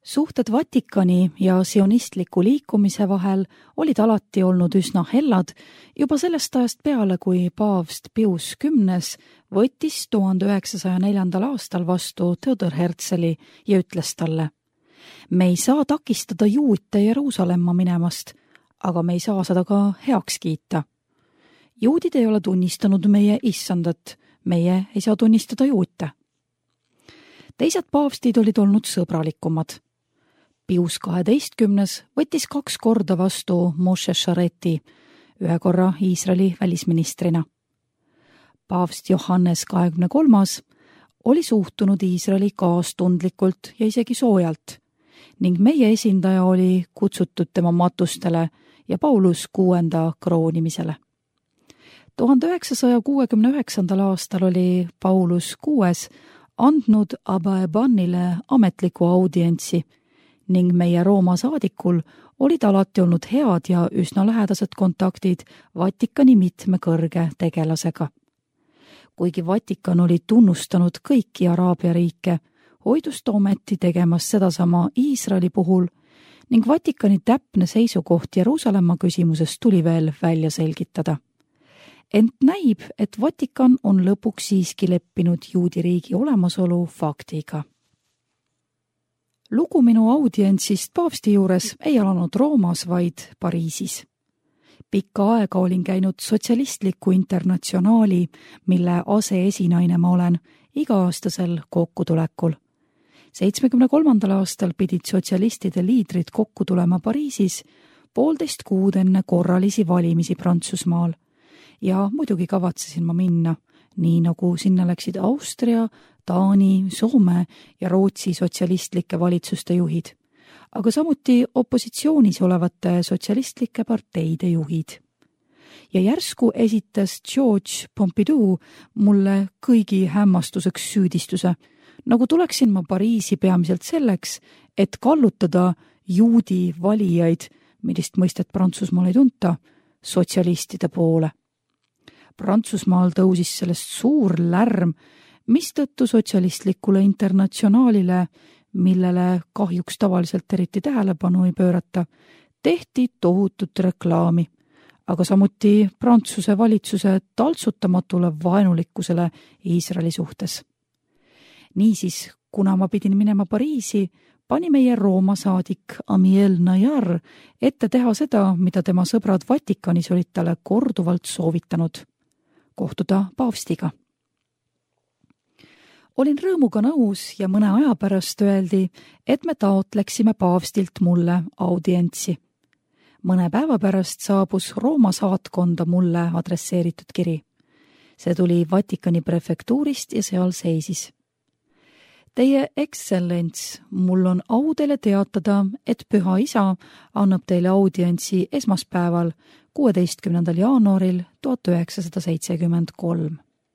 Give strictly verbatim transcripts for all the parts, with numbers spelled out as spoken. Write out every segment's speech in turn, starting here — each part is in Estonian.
Suhted Vatikani ja sionistliku liikumise vahel olid alati olnud üsna hellad juba sellest ajast peale, kui paavst Pius kümnes võttis tuhande üheksasaja neljandal aastal vastu Theodor Herzli ja ütles talle: me ei saa takistada juute Jeruusalemma minemast, aga me ei saa seda ka heaks kiita. Juudid ei ole tunnistanud meie issandat, meie ei saa tunnistada juute. Teised paavstid olid olnud sõbralikumad. Pius kaheteistkümnes võttis kaks korda vastu Moshe Shareti, ühe korra Iisraeli välisministrina. Paavst Johannes kahekümne kolmas oli suhtunud Iisraeli kaastundlikult ja isegi soojalt ning meie esindaja oli kutsutud tema matustele ja Paulus kuuenda kroonimisele. tuhande üheksasaja kuuekümne üheksandal aastal oli Paulus kuues andnud Abba Ebanile ametliku audientsi ning meie Rooma saadikul olid alati olnud head ja üsna lähedased kontaktid Vatikani mitme kõrge tegelasega. Kuigi Vatikan oli tunnustanud kõiki Araabia riike, hoidus ta ometi tegemas sedasama Iisraeli puhul ning Vatikani täpne seisukoht Jeruusalemma küsimuses tuli veel välja selgitada. Ent näib, et Vatikan on lõpuks siiski leppinud juudi riigi olemasolu faktiga. Lugu minu audientsist paavsti juures ei alanud Roomas, vaid Pariisis. Pikka aega olin käinud sotsialistliku internatsionaali, mille aseesinaine ma olen, iga-aastasel kokkutulekul. seitsmekümne kolmandal aastal pidid sotsialistide liidrid kokku tulema Pariisis poolteist kuud enne korralisi valimisi Prantsusmaal. Ja muidugi kavatsesin ma minna, nii nagu sinna läksid Austria, Taani, Soome ja Rootsi sotsialistlike valitsuste juhid, aga samuti opositsioonis olevate sotsialistlike parteide juhid. Ja järsku esitas George Pompidou mulle kõigi hämmastuseks süüdistuse, nagu tuleksin ma Pariisi peamiselt selleks, et kallutada juudi valijaid, millist mõistet Prantsusmaal ei tunta, sotsialistide poole. Prantsusmaal tõusis sellest suur lärm, mistõttu sotsialistlikule internatsionaalile, millele kahjuks tavaliselt eriti tähelepanu ei pöörata, tehti tohutut reklaami, aga samuti Prantsuse valitsuse taltsutamatule vaenulikkusele Iisraeli suhtes. Niisiis, kuna ma pidin minema Pariisi, pani meie Rooma saadik Amiel Najar ette teha seda, mida tema sõbrad Vatikanis olid talle korduvalt soovitanud: kohtuda paavstiga. Olin rõõmuga nõus ja mõne aja pärast öeldi, et me taotleksime paavstilt mulle audientsi. Mõne päeva pärast saabus Rooma saatkonda mulle adresseeritud kiri. See tuli Vatikani prefektuurist ja seal seisis: Teie ekstsellents, mul on au teile teatada, et Püha Isa annab teile audientsi esmaspäeval, kuueteistkümnendal jaanuaril tuhat üheksasada seitsekümmend kolm.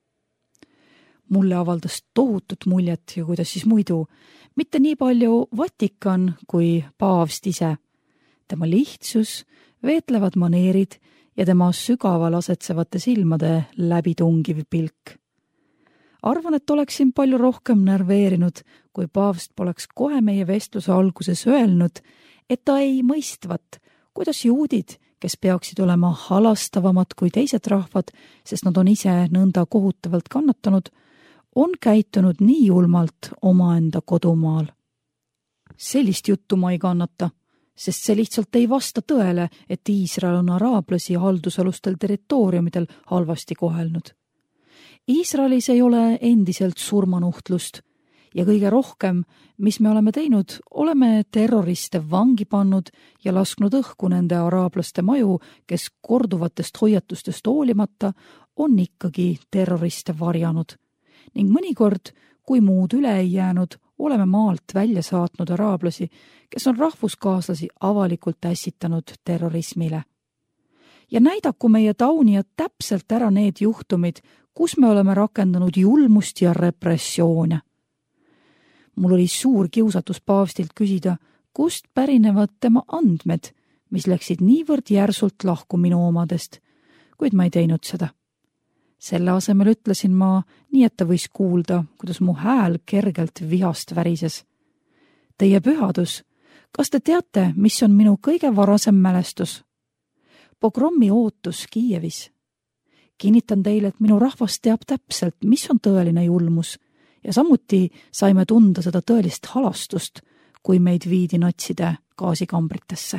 Mulle avaldas tohutut muljet ja kuidas siis muidu, mitte nii palju Vatikan kui paavst ise. Tema lihtsus, veetlevad maneerid ja tema sügaval asetsevate silmade läbitungiv pilk. Arvan, et oleksin palju rohkem nerveerinud, kui paavst poleks kohe meie vestluse alguses öelnud, et ta ei mõistvat, kuidas juudid, kes peaksid olema halastavamad kui teised rahvad, sest nad on ise nõnda kohutavalt kannatanud, on käitunud nii julmalt omaenda kodumaal. Sellist juttu ma ei kannata, sest see lihtsalt ei vasta tõele, et Iisrael on araablasi haldusalustel territooriumidel halvasti kohelnud. Iisraelis ei ole endiselt surmanuhtlust ja kõige rohkem, mis me oleme teinud, oleme terroriste vangi pannud ja lasknud õhku nende araablaste maju, kes korduvatest hoiatustest hoolimata on ikkagi terroriste varjanud. Ning mõnikord, kui muud üle ei jäänud, oleme maalt välja saatnud araablasi, kes on rahvuskaaslasi avalikult ässitanud terrorismile. Ja näidaku meie taunijad täpselt ära need juhtumid, kus me oleme rakendanud julmust ja repressioone. Mul oli suur kiusatus paavstilt küsida, kust pärinevad tema andmed, mis läksid niivõrd järsult lahku minu omadest, kuid ma ei teinud seda. Selle asemel ütlesin ma, nii et ta võis kuulda, kuidas mu hääl kergelt vihast värises. Teie pühadus, kas te teate, mis on minu kõige varasem mälestus? Pogrommi ootus Kiievis. Kinnitan teile, et minu rahvas teab täpselt, mis on tõeline julmus ja samuti saime tunda seda tõelist halastust, kui meid viidi natside gaasikambritesse.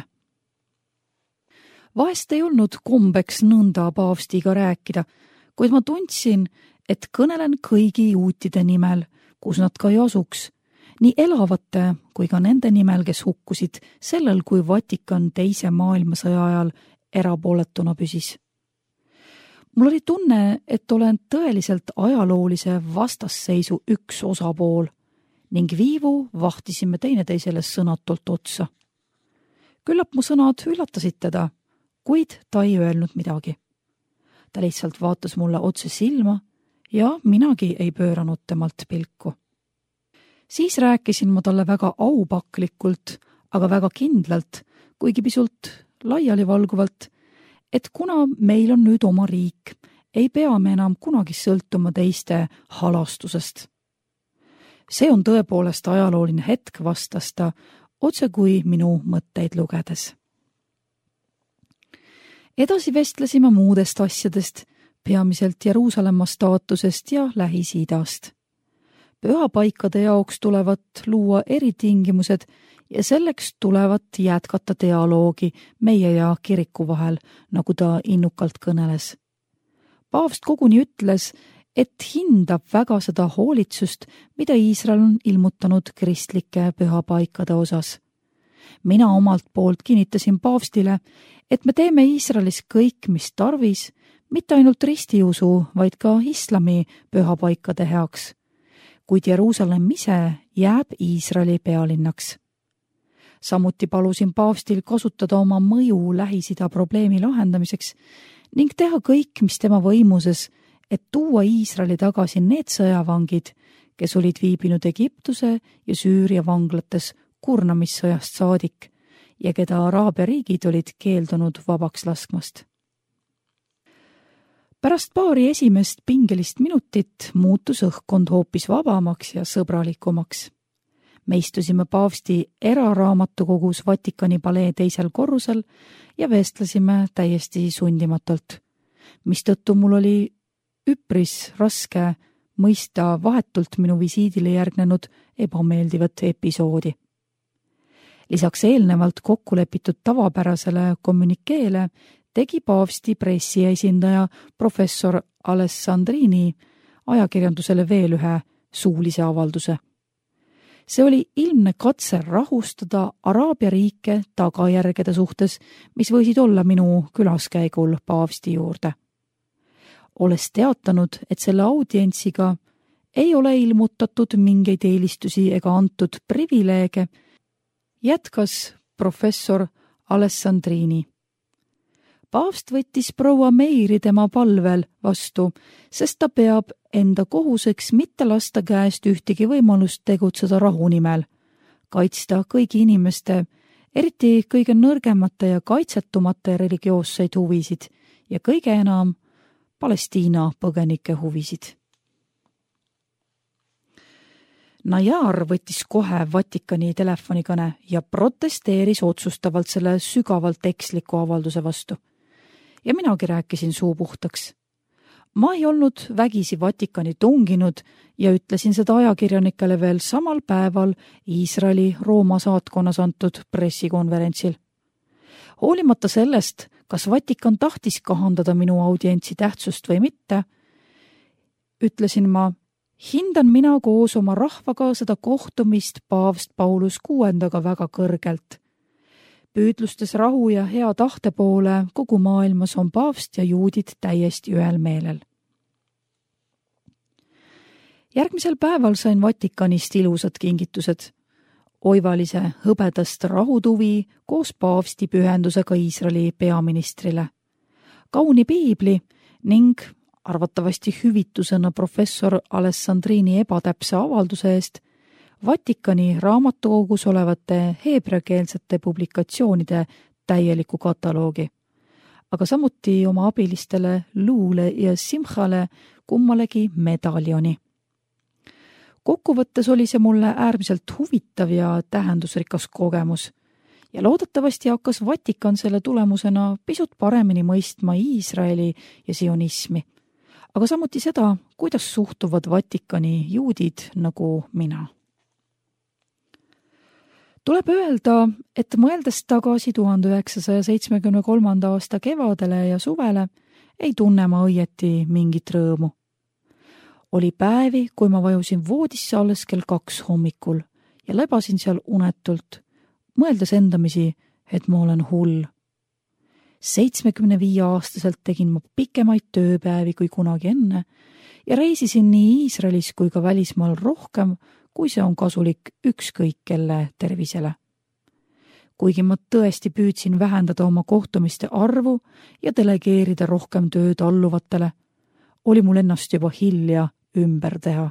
Vahest ei olnud kombeks nõnda paavstiga rääkida, kuid ma tundsin, et kõnelen kõigi juutide nimel, kus nad ka ei asuks, nii elavate kui ka nende nimel, kes hukkusid sellel, kui Vatikan teise maailmasõja ajal erapooletuna püsis. Mul oli tunne, et olen tõeliselt ajaloolise vastasseisu üks osapool ning viivu vahtisime teineteisele sõnatult otsa. Küllap mu sõnad üllatasid teda, kuid ta ei öelnud midagi. Ta lihtsalt vaatas mulle otse silma ja minagi ei pööranud temalt pilku. Siis rääkisin ma talle väga aupaklikult, aga väga kindlalt, kuigi pisut laialivalguvalt, et kuna meil on nüüd oma riik, ei pea me enam kunagi sõltuma teiste halastusest. See on tõepoolest ajalooline hetk, vastas ta, otse kui minu mõtteid lugedes. Edasi vestlesime muudest asjadest, peamiselt Jeruusalemma staatusest ja Lähis-Idast. Pühapaikade jaoks tulevat luua eritingimused ja selleks tulevat jätkata dialoogi meie ja kiriku vahel, nagu ta innukalt kõneles. Paavst koguni ütles, et hindab väga seda hoolitsust, mida Iisrael on ilmutanud kristlike pühapaikade osas. Mina omalt poolt kinnitasin paavstile, et me teeme Iisraelis kõik, mis tarvis, mitte ainult ristiusu, vaid ka islami pühapaikade heaks, kuid Jeruusalemm ise jääb Iisraeli pealinnaks. Samuti palusin paavstil kasutada oma mõju Lähis-Ida probleemi lahendamiseks ning teha kõik, mis tema võimuses, et tuua Iisraeli tagasi need sõjavangid, kes olid viibinud Egiptuse ja Süüria vanglates kurnamissõjast saadik ja keda Araabia riigid olid keeldunud vabaks laskmast. Pärast paari esimest pingelist minutit muutus õhkkond hoopis vabamaks ja sõbralikumaks. Me istusime paavsti eraraamatukogus Vatikani palee teisel korrusel ja vestlesime täiesti sundimatult, mistõttu mul oli üpris raske mõista vahetult minu visiidile järgnenud ebameeldivat episoodi. Lisaks eelnevalt kokkulepitud tavapärasele kommunikeele tegi paavsti pressiesindaja professor Alessandrini ajakirjandusele veel ühe suulise avalduse. See oli ilmne katse rahustada Araabia riike tagajärgede suhtes, mis võisid olla minu külaskäigul paavsti juurde. Olles teatanud, et selle audientsiga ei ole ilmutatud mingeid eelistusi ega antud privileege, jätkas professor Alessandrini. Paavst võttis proua Meiri tema palvel vastu, sest ta peab enda kohuseks mitte lasta käest ühtegi võimalust tegutseda rahu nimel, kaitsta kõigi inimeste, eriti kõige nõrgemate ja kaitsetumate religioosseid huvisid ja kõige enam Palestiina põgenike huvisid. Najar võttis kohe Vatikani telefonikõne ja protesteeris otsustavalt selle sügavalt eksliku avalduse vastu. Ja minagi rääkisin suu puhtaks. Ma ei olnud vägisi Vatikani tunginud ja ütlesin seda ajakirjanikele veel samal päeval Iisraeli Rooma saatkonnas antud pressikonverentsil. Hoolimata sellest, kas Vatikan tahtis kahandada minu audientsi tähtsust või mitte, ütlesin ma, hindan mina koos oma rahvaga seda kohtumist paavst Paulus kuuendaga väga kõrgelt. Püüdlustes rahu ja hea tahte poole kogu maailmas on paavst ja juudid täiesti ühel meelel. Järgmisel päeval sain Vatikanist ilusad kingitused. Oivalise hõbedast rahutuvi koos paavsti pühendusega Iisraeli peaministrile. Kauni piibli ning arvatavasti hüvitusena professor Alessandrini ebatäpse avalduse eest Vatikani raamatukogus olevate heebreakeelsete publikatsioonide täieliku kataloogi, aga samuti oma abilistele Luule ja Simchale kummalegi medaljoni. Kokkuvõttes oli see mulle äärmiselt huvitav ja tähendusrikas kogemus ja loodetavasti hakkas Vatikan selle tulemusena pisut paremini mõistma Iisraeli ja sionismi, aga samuti seda, kuidas suhtuvad Vatikani juudid nagu mina. Tuleb öelda, et mõeldes tagasi tuhande üheksasaja seitsmekümne kolmanda aasta kevadele ja suvele, ei tunne ma õieti mingit rõõmu. Oli päevi, kui ma vajusin voodisse alles kell kaks hommikul ja lebasin seal unetult, mõeldes endamisi, et ma olen hull. seitsmekümne viie aastaselt tegin ma pikemaid tööpäevi kui kunagi enne ja reisisin nii Iisraelis kui ka välismaal rohkem, kui see on kasulik ükskõik kelle tervisele. Kuigi ma tõesti püüdsin vähendada oma kohtumiste arvu ja delegeerida rohkem tööd alluvatele, oli mul ennast juba hilja ümber teha.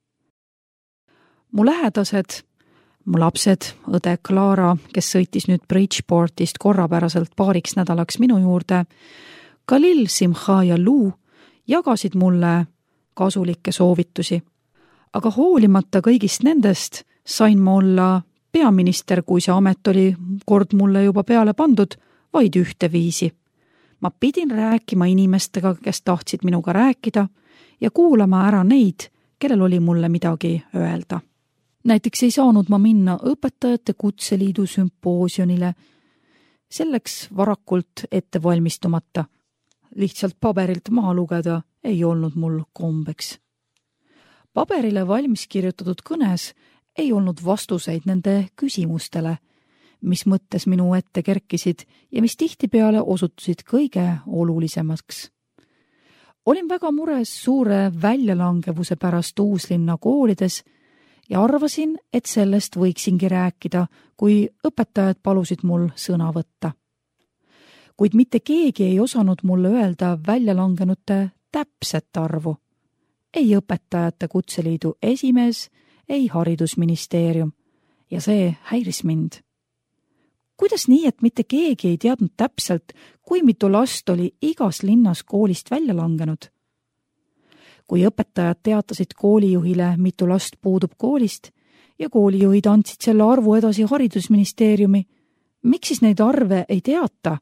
Mu lähedased, mu lapsed, õde Clara, kes sõitis nüüd Bridgeportist korrapäraselt paariks nädalaks minu juurde, Khalil, Simcha ja Lou jagasid mulle kasulikke soovitusi. Aga hoolimata kõigist nendest sain ma olla peaminister, kui see amet oli kord mulle juba peale pandud, vaid ühte viisi. Ma pidin rääkima inimestega, kes tahtsid minuga rääkida ja kuulama ära neid, kellel oli mulle midagi öelda. Näiteks ei saanud ma minna õpetajate kutseliidu sümpoosiumile, selleks varakult ette valmistumata. Lihtsalt paberilt maha lugeda ei olnud mul kombeks. Paberile valmis kirjutatud kõnes ei olnud vastuseid nende küsimustele, mis mõttes minu ette kerkisid ja mis tihtipeale osutusid kõige olulisemaks. Olin väga mures suure väljalangevuse pärast uuslinna koolides ja arvasin, et sellest võiksingi rääkida, kui õpetajad palusid mul sõna võtta. Kuid mitte keegi ei osanud mulle öelda väljalangenute täpset arvu. Ei õpetajate kutseliidu esimees, ei haridusministeerium ja see häiris mind. Kuidas nii, et mitte keegi ei teadnud täpselt, kui mitu last oli igas linnas koolist välja langenud? Kui õpetajad teatasid koolijuhile, mitu last puudub koolist ja koolijuhid andsid selle arvu edasi haridusministeeriumi, miks siis neid arve ei teata?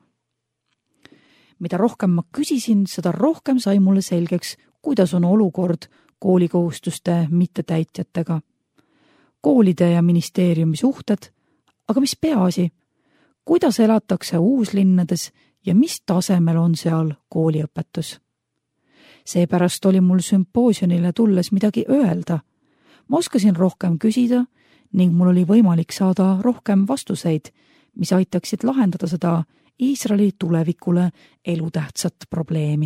Mida rohkem ma küsisin, seda rohkem sai mulle selgeks, kuidas on olukord koolikohustuste mittetäitjatega. Koolide ja ministeeriumi suhted, aga mis peaasi, kuidas elatakse uuslinnades ja mis tasemel on seal kooliõpetus. Seepärast oli mul sümpoosiumile tulles midagi öelda. Ma oskasin rohkem küsida ning mul oli võimalik saada rohkem vastuseid, mis aitaksid lahendada seda Iisraeli tulevikule elutähtsat probleemi.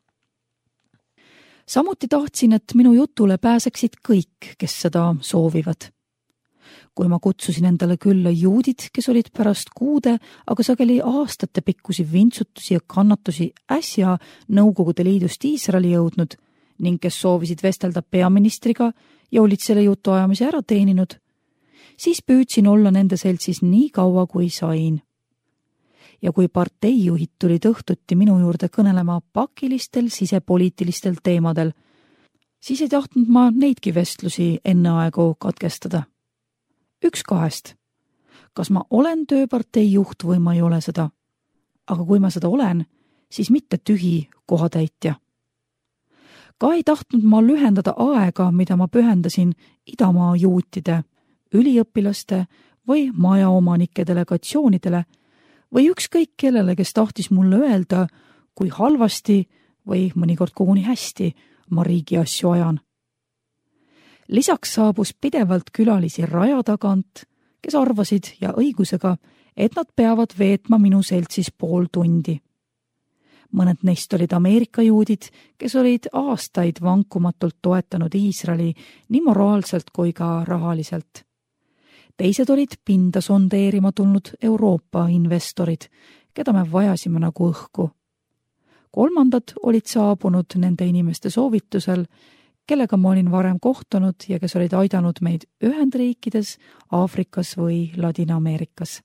Samuti tahtsin, et minu jutule pääseksid kõik, kes seda soovivad. Kui ma kutsusin endale külla juudid, kes olid pärast kuude, aga sageli aastate pikkusi vintsutusi ja kannatusi äsja Nõukogude Liidust Iisraeli jõudnud ning kes soovisid vestelda peaministriga ja olid selle jutu ajamise ära teeninud, siis püüdsin olla nende seltsis nii kaua, kui sain. Ja kui parteijuhid tulid õhtuti minu juurde kõnelema pakilistel sisepoliitilistel teemadel, siis ei tahtnud ma neidki vestlusi enne aegu katkestada. Üks kahest. Kas ma olen tööpartei juht või ma ei ole seda? Aga kui ma seda olen, siis mitte tühi kohatäitja. Ka ei tahtnud ma lühendada aega, mida ma pühendasin Idamaa juutide, üliõpilaste või majaomanike delegatsioonidele või ükskõik kellele, kes tahtis mulle öelda, kui halvasti või mõnikord koguni hästi ma riigi asju ajan. Lisaks saabus pidevalt külalisi raja tagant, kes arvasid ja õigusega, et nad peavad veetma minu seltsis pool tundi. Mõned neist olid Ameerika juudid, kes olid aastaid vankumatult toetanud Iisraeli nii moraalselt kui ka rahaliselt. Teised olid pinda sondeerima tulnud Euroopa investorid, keda me vajasime nagu õhku. Kolmandad olid saabunud nende inimeste soovitusel, kellega ma olin varem kohtunud ja kes olid aidanud meid Ühendriikides, Aafrikas või Ladina-Ameerikas.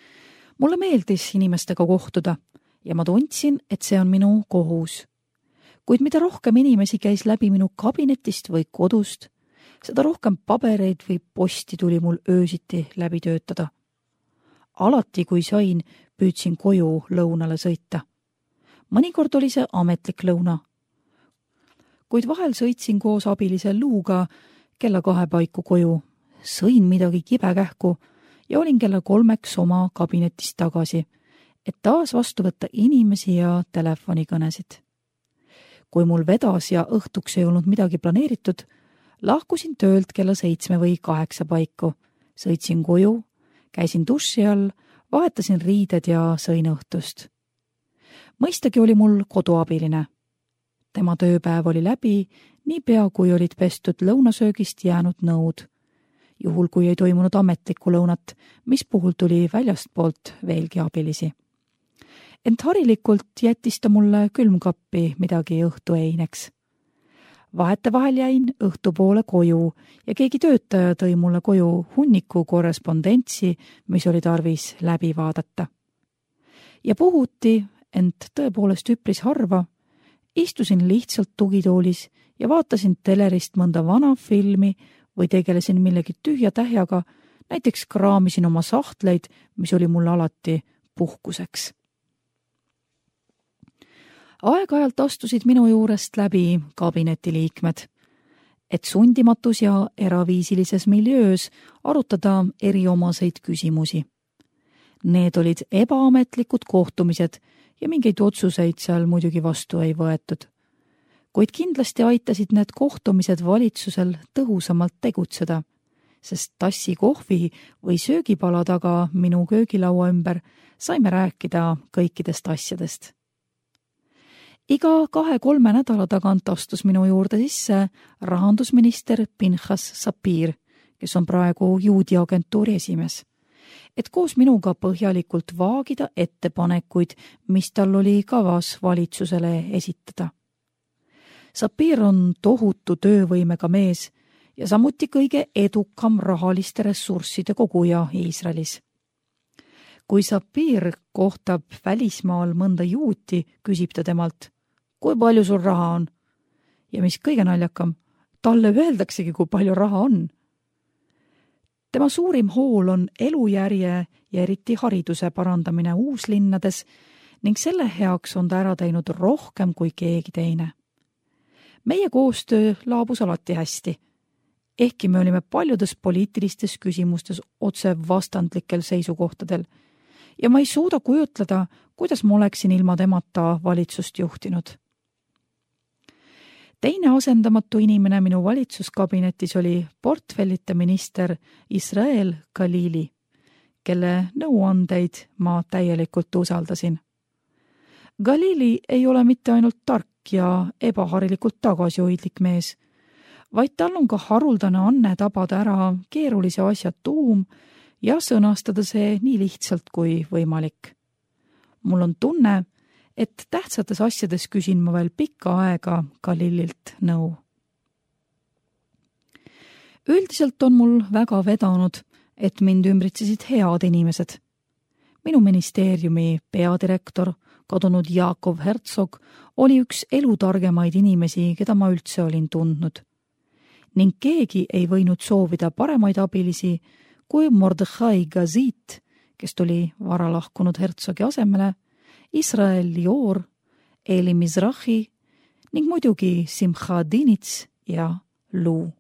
Mulle meeldis inimestega kohtuda ja ma tundsin, et see on minu kohus. kuid mida rohkem inimesi käis läbi minu kabinetist või kodust, seda rohkem pabereid või posti tuli mul öösiti läbi töötada. Alati, kui sain, püüdsin koju lõunale sõita. Mõnikord oli see ametlik lõuna. Kuid vahel sõitsin koos abilise Luuga kella kahe paiku koju, sõin midagi kibekähku ja olin kella kolmeks oma kabinetis tagasi, et taas vastu võtta inimesi ja telefonikõnesid. Kui mul vedas ja õhtuks ei olnud midagi planeeritud, lahkusin töölt kella seitsme või kaheksa paiku, sõitsin koju, käisin duši all, vahetasin riided ja sõin õhtust. Mõistagi oli mul koduabiline. Tema tööpäev oli läbi, niipea kui olid pestud lõunasöögist jäänud nõud, juhul kui ei toimunud ametlikku lõunat, mis puhul tuli väljastpoolt veelgi abilisi. Ent harilikult jättis ta mulle külmkappi midagi õhtueineks. Vahetevahel jäin õhtupoole koju ja keegi töötaja tõi mulle koju hunniku korrespondentsi, mis oli tarvis läbi vaadata. Ja puhuti, ent tõepoolest üpris harva, istusin lihtsalt tugitoolis ja vaatasin telerist mõnda vana filmi või tegelesin millegi tühja tähjaga, näiteks kraamisin oma sahtleid, mis oli mulle alati puhkuseks. Aeg-ajalt astusid minu juurest läbi kabinetiliikmed, et sundimatus ja eraviisilises miljöös arutada eriomaseid küsimusi. Need olid ebaametlikud kohtumised ja mingeid otsuseid seal muidugi vastu ei võetud. Kuid kindlasti aitasid need kohtumised valitsusel tõhusamalt tegutseda, sest tassi kohvi või söögipala taga minu köögilaua ümber saime rääkida kõikidest asjadest. Iga kahe-kolme nädala tagant astus minu juurde sisse rahandusminister Pinchas Sapir, kes on praegu juudi agentuuri esimees, et koos minuga põhjalikult vaagida ettepanekuid, mis tal oli kavas valitsusele esitada. Sapir on tohutu töövõimega mees ja samuti kõige edukam rahaliste ressursside koguja Iisraelis. Kui Sapir kohtab välismaal mõnda juuti, küsib ta temalt, kui palju sul raha on? Ja mis kõige naljakam, talle öeldaksegi, kui palju raha on. Tema suurim hool on elujärje ja eriti hariduse parandamine uuslinnades ning selle heaks on ta ära teinud rohkem kui keegi teine. Meie koostöö laabus alati hästi, ehkki me olime paljudes poliitilistes küsimustes otse vastandlikel seisukohtadel ja ma ei suuda kujutleda, kuidas ma oleksin ilma temata valitsust juhtinud. Teine asendamatu inimene minu valitsuskabinetis oli portfellite minister Israel Galili, kelle nõuandeid ma täielikult usaldasin. Galili ei ole mitte ainult tark ja ebaharilikult tagasihoidlik mees, vaid tal on ka haruldane anne tabada ära keerulise asja tuum ja sõnastada see nii lihtsalt kui võimalik. Mul on tunne, et tähtsates asjades küsin ma veel pikka aega Galililt nõu. Üldiselt on mul väga vedanud, et mind ümbritsesid head inimesed. Minu ministeeriumi peadirektor, kadunud Jaakov Herzog, oli üks elutargemaid inimesi, keda ma üldse olin tundnud. Ning keegi ei võinud soovida paremaid abilisi kui Mordechai Gazit, kes tuli vara lahkunud Herzogi asemele, Israel Lior, Eli Mizrahi ning muidugi Simcha Dinitz ja Luu.